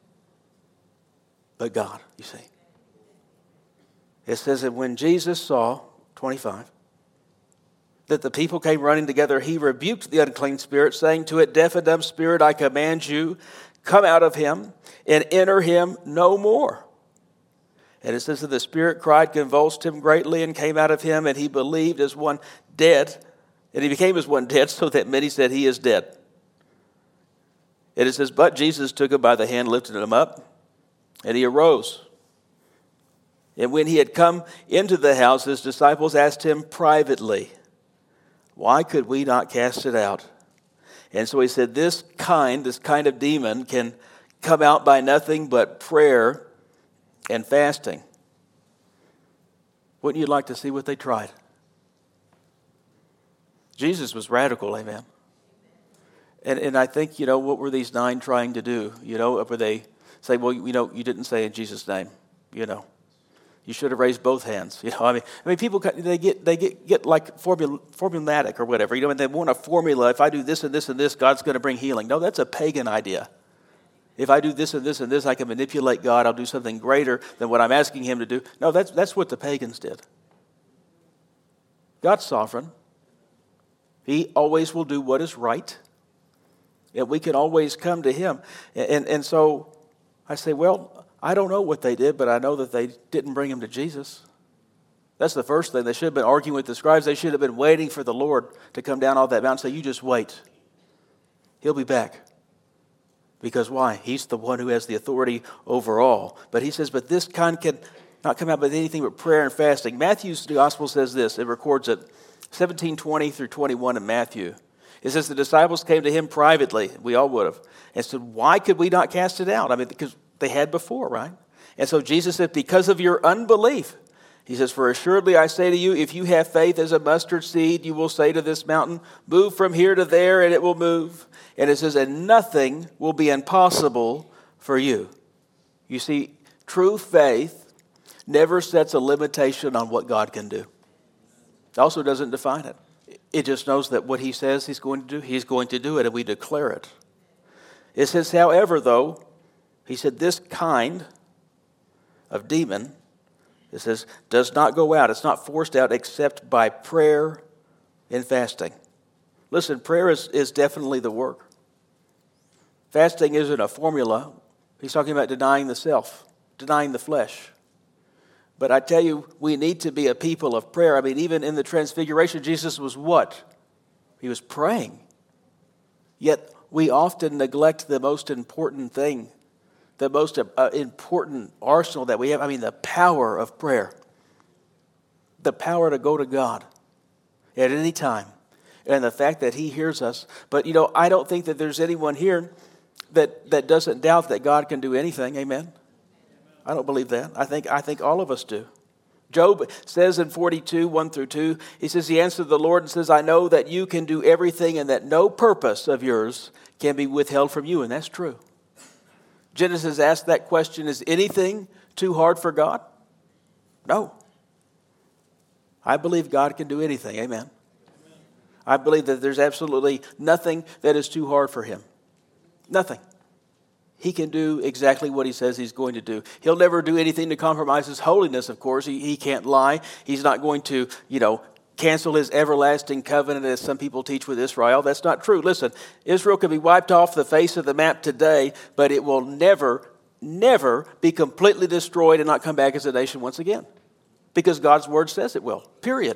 A: But God, you see. It says that when Jesus saw, 25, that the people came running together, he rebuked the unclean spirit, saying to it, "Deaf and dumb spirit, I command you, come out of him and enter him no more." And it says that the spirit cried, convulsed him greatly, and came out of him, and he believed as one dead. And he became as one dead, so that many said, "He is dead." And it says, but Jesus took him by the hand, lifted him up, and he arose. And when he had come into the house, his disciples asked him privately, "Why could we not cast it out?" And so he said, this kind of demon can come out by nothing but prayer and fasting. Wouldn't you like to see what they tried? Jesus was radical, amen. And I think, what were these 9 trying to do? Were they say, well, you didn't say in Jesus' name, You should have raised both hands. I mean, people they get like formulatic or whatever. And they want a formula. If I do this and this and this, God's going to bring healing. No, that's a pagan idea. If I do this and this and this, I can manipulate God. I'll do something greater than what I'm asking him to do. No, that's what the pagans did. God's sovereign. He always will do what is right. And we can always come to him. And so I say, well, I don't know what they did, but I know that they didn't bring him to Jesus. That's the first thing. They should have been arguing with the scribes. They should have been waiting for the Lord to come down off that mountain and say, you just wait. He'll be back. Because why? He's the one who has the authority over all. But he says, but this kind can not come out with anything but prayer and fasting. Matthew's gospel says this. It records it 17:20 through 21 in Matthew. It says the disciples came to him privately. We all would have. And said, why could we not cast it out? I mean, because they had before, right? And so Jesus said, because of your unbelief. He says, for assuredly I say to you, if you have faith as a mustard seed, you will say to this mountain, move from here to there, and it will move. And it says, and nothing will be impossible for you. You see, true faith never sets a limitation on what God can do. It also doesn't define it. It just knows that what he says he's going to do it, and we declare it. It says, however, though, he said, this kind of demon, it says, does not go out. It's not forced out except by prayer and fasting. Listen, prayer is definitely the work. Fasting isn't a formula. He's talking about denying the self, denying the flesh. But I tell you, we need to be a people of prayer. I mean, even in the Transfiguration, Jesus was what? He was praying. Yet we often neglect the most important thing, the most important arsenal that we have. I mean, the power of prayer. The power to go to God at any time. And the fact that he hears us. But, I don't think that there's anyone here that doesn't doubt that God can do anything. Amen? I don't believe that. I think all of us do. Job says in 42, 1 through 2, he says, he answered the Lord and says, I know that you can do everything and that no purpose of yours can be withheld from you. And that's true. Genesis asked that question, is anything too hard for God? No. I believe God can do anything. Amen. I believe that there's absolutely nothing that is too hard for him. Nothing. He can do exactly what he says he's going to do. He'll never do anything to compromise his holiness, of course. He can't lie. He's not going to, cancel his everlasting covenant as some people teach with Israel. That's not true. Listen, Israel can be wiped off the face of the map today, but it will never, never be completely destroyed and not come back as a nation once again. Because God's word says it will. Period.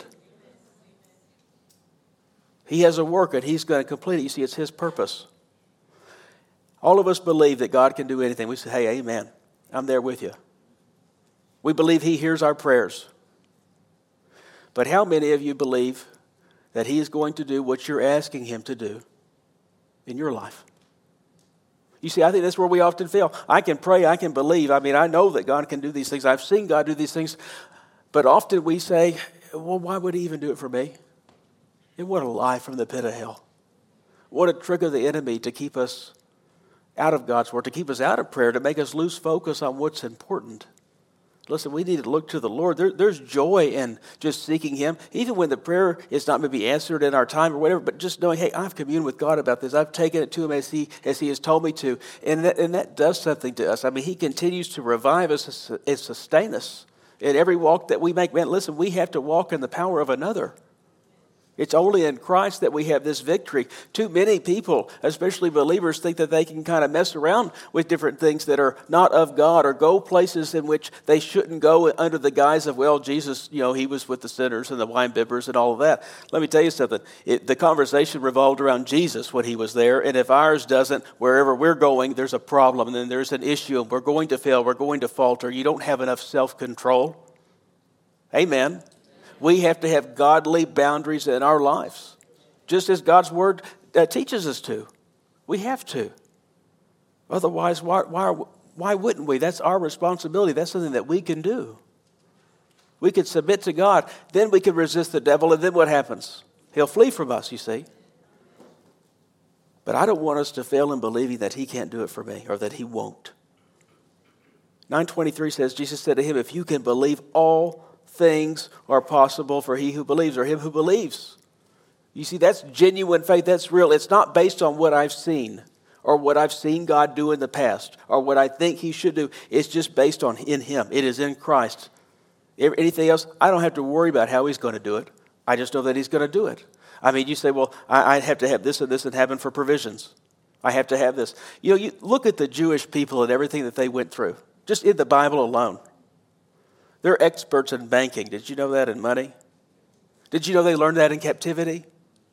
A: He has a work and he's going to complete it. You see, it's his purpose. All of us believe that God can do anything. We say, hey, amen. I'm there with you. We believe he hears our prayers. But how many of you believe that he is going to do what you're asking him to do in your life? You see, I think that's where we often fail. I can pray, I can believe. I mean, I know that God can do these things. I've seen God do these things. But often we say, well, why would he even do it for me? And what a lie from the pit of hell. What a trick of the enemy to keep us out of God's word, to keep us out of prayer, to make us lose focus on what's important. Listen, we need to look to the Lord. There's joy in just seeking Him, even when the prayer is not maybe answered in our time or whatever, but just knowing, hey, I've communed with God about this. I've taken it to Him as He has told me to. And that does something to us. I mean, He continues to revive us and sustain us in every walk that we make. Man, listen, we have to walk in the power of another. It's only in Christ that we have this victory. Too many people, especially believers, think that they can kind of mess around with different things that are not of God or go places in which they shouldn't go under the guise of, well, Jesus, He was with the sinners and the winebibbers and all of that. Let me tell you something. The conversation revolved around Jesus when He was there, and if ours doesn't, wherever we're going, there's a problem, and then there's an issue, and we're going to fail, we're going to falter. You don't have enough self-control. Amen. We have to have godly boundaries in our lives, just as God's Word teaches us to. We have to. Otherwise, why wouldn't we? That's our responsibility. That's something that we can do. We could submit to God. Then we can resist the devil, and then what happens? He'll flee from us, you see. But I don't want us to fail in believing that He can't do it for me or that He won't. 9:23 says, Jesus said to him, if you can believe, all things are possible for he who believes, or him who believes. You see, that's genuine faith. That's real. It's not based on what I've seen or what I've seen God do in the past or what I think He should do. It's just based on in Him. It is in Christ. Anything else, I don't have to worry about how He's going to do it. I just know that He's going to do it. I mean, you say, well, I have to have this and this and happen for provisions. I have to have this. You look at the Jewish people and everything that they went through, just in the Bible alone. They're experts in banking. Did you know that, in money? Did you know they learned that in captivity?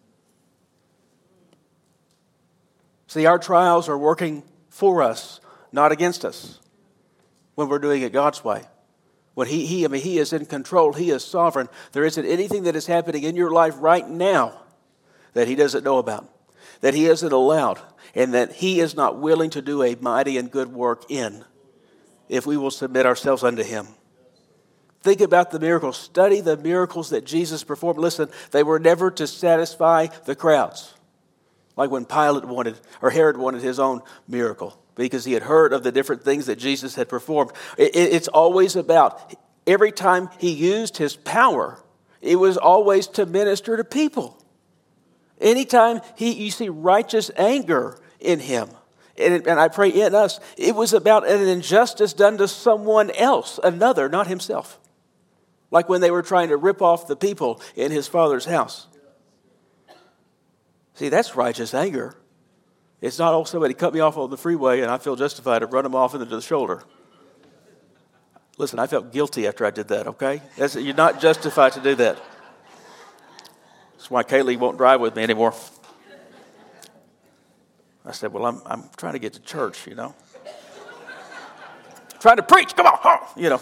A: See, our trials are working for us, not against us, when we're doing it God's way. When He is in control. He is sovereign. There isn't anything that is happening in your life right now that He doesn't know about, that He hasn't allowed, and that He is not willing to do a mighty and good work in, if we will submit ourselves unto Him. Think about the miracles. Study the miracles that Jesus performed. Listen, they were never to satisfy the crowds. Like when Pilate wanted, or Herod wanted his own miracle, because he had heard of the different things that Jesus had performed. It's always about, every time He used His power, it was always to minister to people. Anytime you see righteous anger in Him, and I pray in us, it was about an injustice done to someone else, another, not Himself. Like when they were trying to rip off the people in His Father's house. See, that's righteous anger. It's not, oh, somebody cut me off on the freeway and I feel justified to run them off into the shoulder. Listen, I felt guilty after I did that, okay? You're not justified to do that. That's why Kaylee won't drive with me anymore. I said, well, I'm trying to get to church, Trying to preach, come on,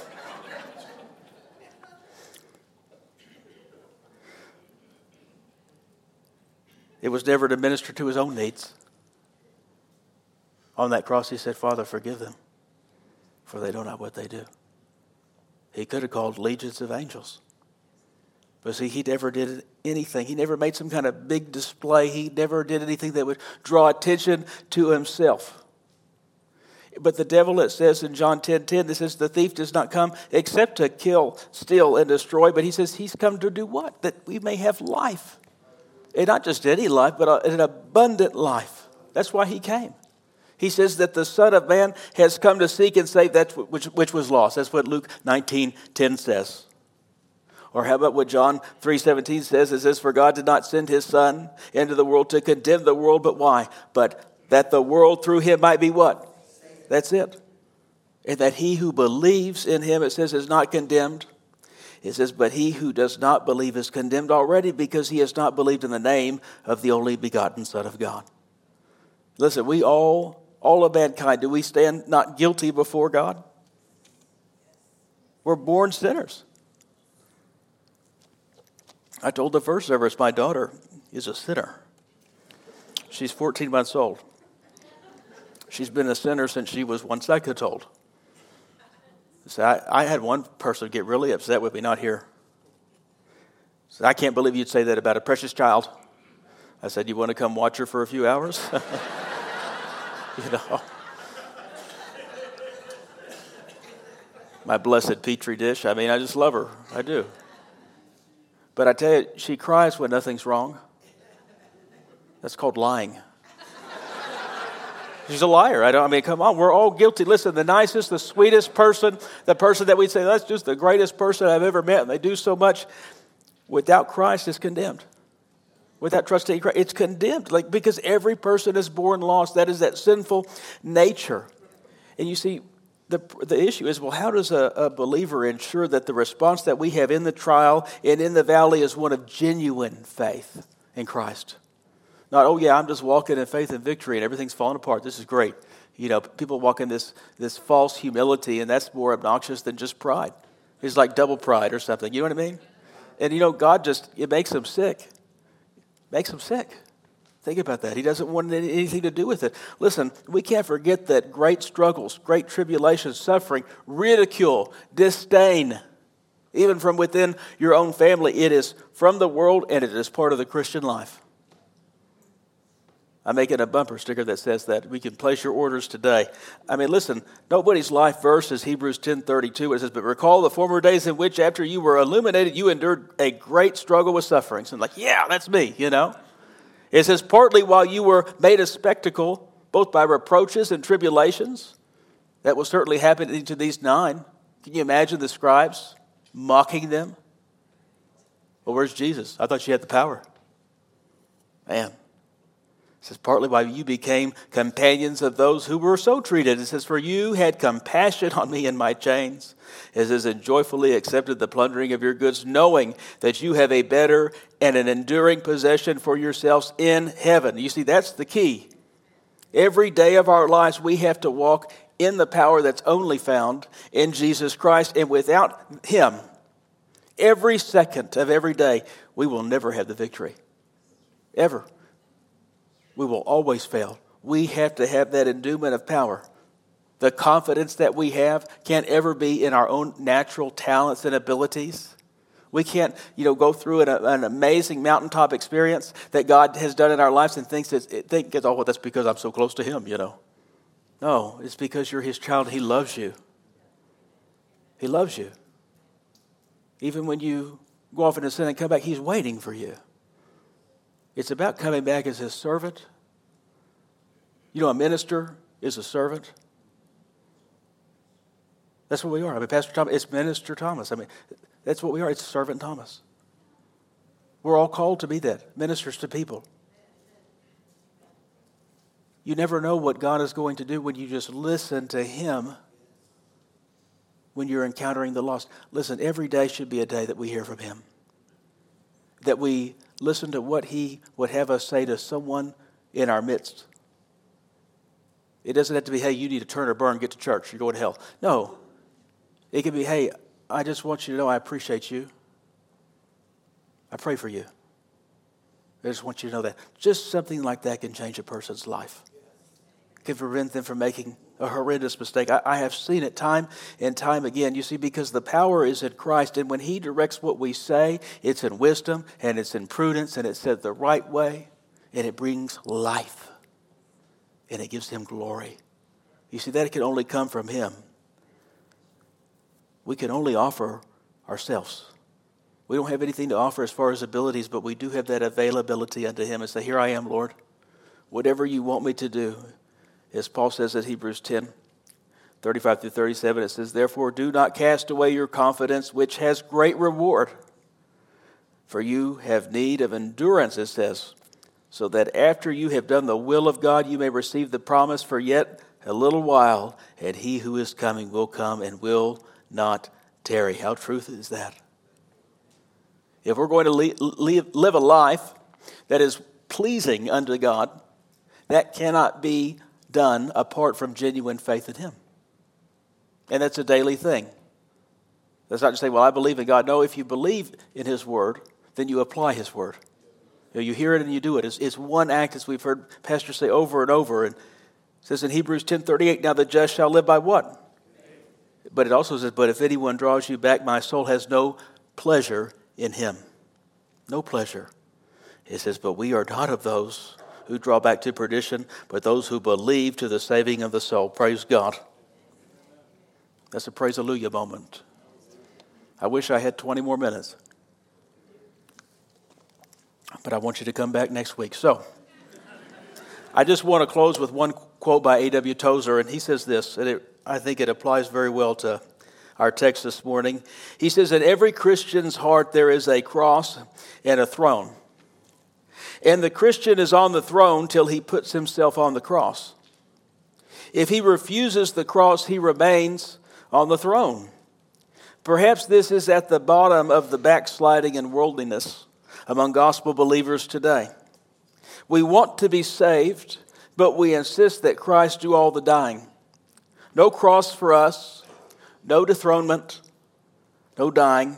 A: It was never to minister to His own needs. On that cross, He said, Father, forgive them, for they don't know what they do. He could have called legions of angels. But see, He never did anything. He never made some kind of big display. He never did anything that would draw attention to Himself. But the devil, it says in John 10:10, it says the thief does not come except to kill, steal, and destroy. But He says He's come to do what? That we may have life. And not just any life, but an abundant life. That's why He came. He says that the Son of Man has come to seek and save that which was lost. That's what Luke 19:10 says. Or how about what John 3:17 says? It says, for God did not send His Son into the world to condemn the world, but why? But that the world through Him might be what? That's it. And that he who believes in Him, it says, is not condemned. It says, but he who does not believe is condemned already, because he has not believed in the name of the only begotten Son of God. Listen, we all of mankind, do we stand not guilty before God? We're born sinners. I told the first service my daughter is a sinner. She's 14 months old. She's been a sinner since she was 1 second old. So I had one person get really upset with me, not here. Said, I can't believe you'd say that about a precious child. I said, you want to come watch her for a few hours? my blessed Petri dish. I mean, I just love her. I do. But I tell you, she cries when nothing's wrong. That's called lying. She's a liar. I mean, come on, we're all guilty. Listen, the nicest, the sweetest person, the person that we say, that's just the greatest person I've ever met, and they do so much, without Christ is condemned. Without trusting in Christ, it's condemned. Because every person is born lost. That is that sinful nature. And you see, the issue is, well, how does a believer ensure that the response that we have in the trial and in the valley is one of genuine faith in Christ? Not, oh yeah, I'm just walking in faith and victory and everything's falling apart. This is great. You know, people walk in this false humility, and that's more obnoxious than just pride. It's like double pride or something. You know what I mean? And you know, God it makes them sick. Makes them sick. Think about that. He doesn't want anything to do with it. Listen, we can't forget that great struggles, great tribulations, suffering, ridicule, disdain, even from within your own family, it is from the world and it is part of the Christian life. I'm making a bumper sticker that says that. We can place your orders today. I mean, listen, nobody's life verse is Hebrews 10:32. It says, but recall the former days in which after you were illuminated, you endured a great struggle with sufferings. And yeah, that's me, you know. It says, partly while you were made a spectacle, both by reproaches and tribulations. That will certainly happen to these 9. Can you imagine the scribes mocking them? Well, where's Jesus? I thought you had the power. Man. It says, partly while you became companions of those who were so treated. It says, for you had compassion on me in my chains. It says, and joyfully accepted the plundering of your goods, knowing that you have a better and an enduring possession for yourselves in heaven. You see, that's the key. Every day of our lives, we have to walk in the power that's only found in Jesus Christ. And without Him, every second of every day, we will never have the victory. Ever. We will always fail. We have to have that endowment of power. The confidence that we have can't ever be in our own natural talents and abilities. We can't, go through an amazing mountaintop experience that God has done in our lives and think, oh, that's because I'm so close to Him, No, it's because you're His child. He loves you. He loves you. Even when you go off into sin and come back, He's waiting for you. It's about coming back as His servant. A minister is a servant. That's what we are. I mean, Pastor Thomas, it's Minister Thomas. I mean, that's what we are. It's Servant Thomas. We're all called to be that, ministers to people. You never know what God is going to do when you just listen to Him when you're encountering the lost. Listen, every day should be a day that we hear from Him. That we listen to what He would have us say to someone in our midst. It doesn't have to be, hey, you need to turn or burn, get to church, you're going to hell. No. It can be, hey, I just want you to know I appreciate you. I pray for you. I just want you to know that. Just something like that can change a person's life. Can prevent them from making a horrendous mistake. I have seen it time and time again. You see, because the power is in Christ, and when He directs what we say, it's in wisdom, and it's in prudence, and it's said the right way, and it brings life, and it gives Him glory. You see, that can only come from Him. We can only offer ourselves. We don't have anything to offer as far as abilities, but we do have that availability unto Him and say, here I am, Lord. Whatever you want me to do. As Paul says in Hebrews 10, 35 through 37, it says, therefore do not cast away your confidence, which has great reward. For you have need of endurance, it says, so that after you have done the will of God, you may receive the promise. For yet a little while, and He who is coming will come and will not tarry. How true is that? If we're going to live a life that is pleasing unto God, that cannot be done apart from genuine faith in Him. And that's a daily thing. That's not to say, well, I believe in God. No, if you believe in His Word, then you apply His Word. You hear it and you do it. It's one act, as we've heard pastors say over and over. And it says in Hebrews 10:38, now the just shall live by what? But it also says, but if anyone draws you back, my soul has no pleasure in him. No pleasure. It says, but we are not of those who draw back to perdition, but those who believe to the saving of the soul. Praise God. That's a praise hallelujah moment. I wish I had 20 more minutes. But I want you to come back next week. So, I just want to close with one quote by A.W. Tozer, and he says this, and I think it applies very well to our text this morning. He says, in every Christian's heart there is a cross and a throne. And the Christian is on the throne till he puts himself on the cross. If he refuses the cross, he remains on the throne. Perhaps this is at the bottom of the backsliding and worldliness among gospel believers today. We want to be saved, but we insist that Christ do all the dying. No cross for us, no dethronement, no dying.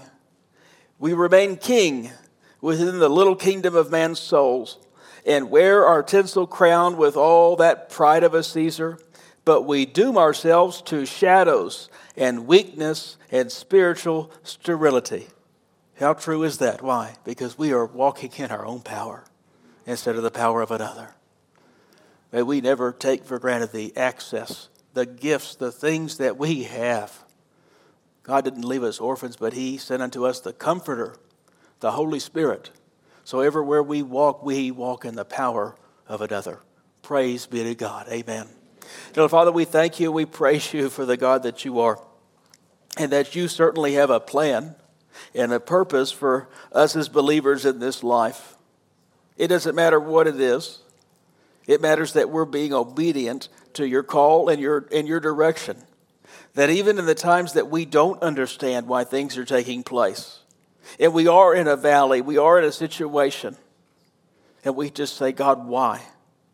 A: We remain king within the little kingdom of man's souls and wear our tinsel crown with all that pride of a Caesar, but we doom ourselves to shadows and weakness and spiritual sterility. How true is that? Why? Because we are walking in our own power instead of the power of another. May we never take for granted the access, the gifts, the things that we have. God didn't leave us orphans, but He sent unto us the Comforter, the Holy Spirit. So everywhere we walk in the power of another. Praise be to God. Amen. Dear Father, we thank you, we praise you for the God that you are, and that you certainly have a plan and a purpose for us as believers in this life. It doesn't matter what it is. It matters that we're being obedient to your call and your direction. That even in the times that we don't understand why things are taking place, and we are in a valley, we are in a situation, and we just say, God, why?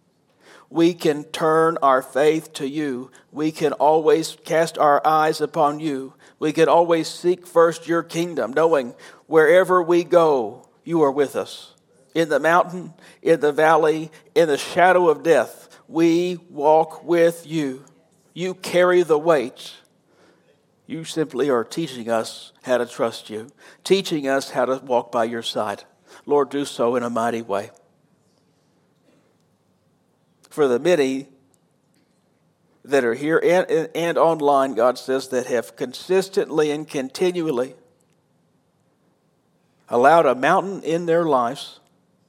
A: We can turn our faith to you. We can always cast our eyes upon you. We can always seek first your kingdom, knowing wherever we go, you are with us. In the mountain, in the valley, in the shadow of death, we walk with you. You carry the weight. You simply are teaching us how to trust you, teaching us how to walk by your side. Lord, do so in a mighty way. For the many that are here and online, God says, that have consistently and continually allowed a mountain in their lives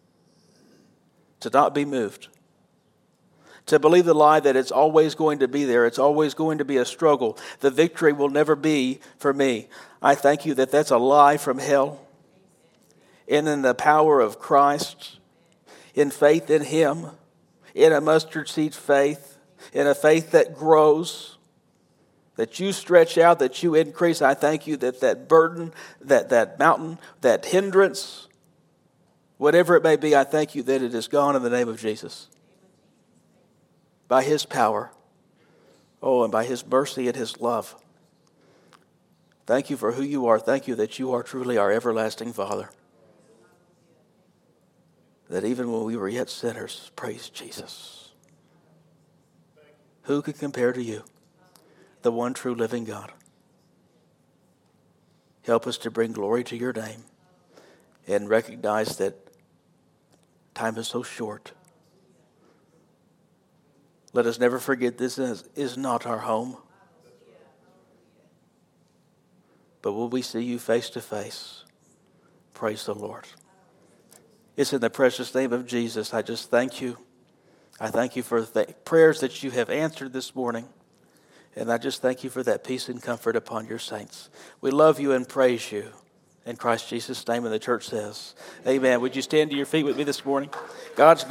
A: to not be moved, to believe the lie that it's always going to be there, it's always going to be a struggle, the victory will never be for me. I thank you that that's a lie from hell. And in the power of Christ, in faith in Him, in a mustard seed faith, in a faith that grows, that you stretch out, that you increase. I thank you that that burden, that mountain, that hindrance, whatever it may be, I thank you that it is gone in the name of Jesus. By His power, and by His mercy and His love. Thank you for who you are. Thank you that you are truly our everlasting Father. That even when we were yet sinners, praise Jesus. Who could compare to you, the one true living God? Help us to bring glory to your name and recognize that time is so short. Let us never forget this is not our home. But will we see you face to face? Praise the Lord. It's in the precious name of Jesus. I just thank you. I thank you for the prayers that you have answered this morning. And I just thank you for that peace and comfort upon your saints. We love you and praise you. In Christ Jesus' name, and the church says, amen. Would you stand to your feet with me this morning? God's